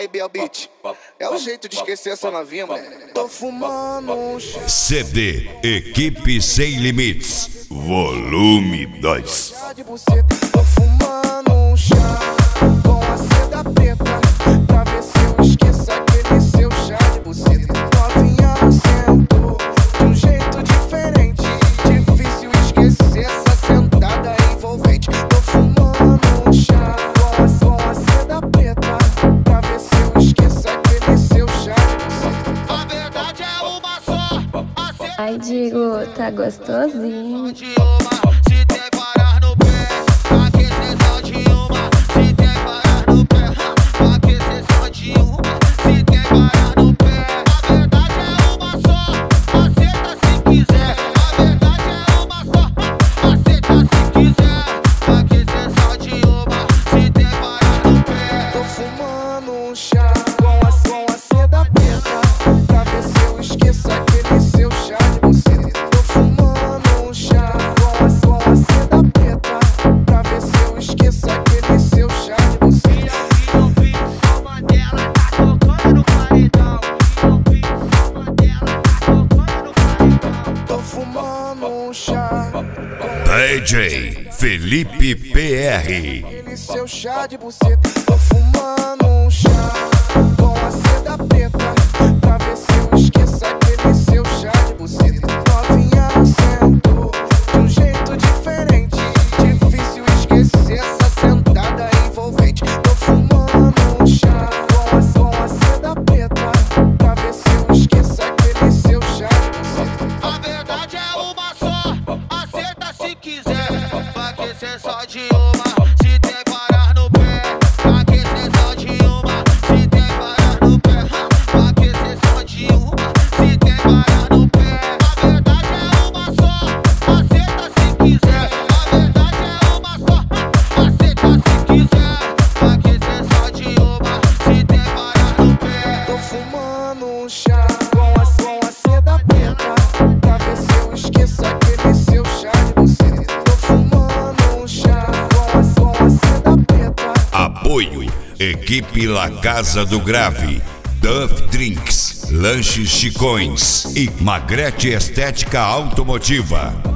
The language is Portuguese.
Aí, Biel Beat, é o jeito de esquecer essa novinha, moleque. Tô fumando um chá. CD Equipe Sem Limites, volume 2. Chá de buceta. Tô fumando um chá com a seda preta, pra ver se eu esqueço aquele seu chá de buceta. Novinha sentou de um jeito diferente, difícil esquecer essa sentada envolvente. Tô fumando um chá com a seda preta, pra ver se eu esqueço aquele seu chá de buceta. A verdade é uma só. Ai, Digo, tá gostosinho. Se tem parar no pé, aquecer só de uma. Se tem parar no pé, aquecer só de uma. Se tem parar no pé, a verdade é uma só. Aceita se quiser. A verdade é uma só. Aceita se quiser. Aquecer só de uma. Se tem parar no pé. Tô fumando um chá com a seda preta, pra ver se eu esqueço aquele seu chá de buceta. Tô fumando um chá com a seda preta, pra ver se eu esqueço aquele seu chá de buceta. E eu vi só Mandela tá tocando no paredão. E eu vi só Mandela tá tocando no paredão. Tô fumando um chá DJ Felipe PR. aquele seu chá de buceta. Tô fumando um chá com a seda preta, pra ver se eu esqueço aquele seu chá de buceta. Novinha sentou de um jeito diferente, difícil esquecer essa sentada envolvente. Tô fumando um chá com a seda preta, pra ver se eu esqueço aquele seu chá de buceta. A verdade é uma só, aceita se quiser. Vai aquecer só de uma, se tem parar no pé. Vai aquecer só de uma, se tem parar no pé. Vai aquecer só de uma, se tem parar no pé. A verdade é uma só, aceita se quiser. A verdade é uma só, aceita se quiser. Vai aquecer só de uma, se tem parar no pé. Tô fumando um chá com a seda preta, pra ver se eu esqueço aquele seu chá de buceta. Tô fumando um chá com a seda preta. Apoio Equipe La Casa do Grave, Duff Drinks, Lanches Chicões e Magrete Estética Automotiva.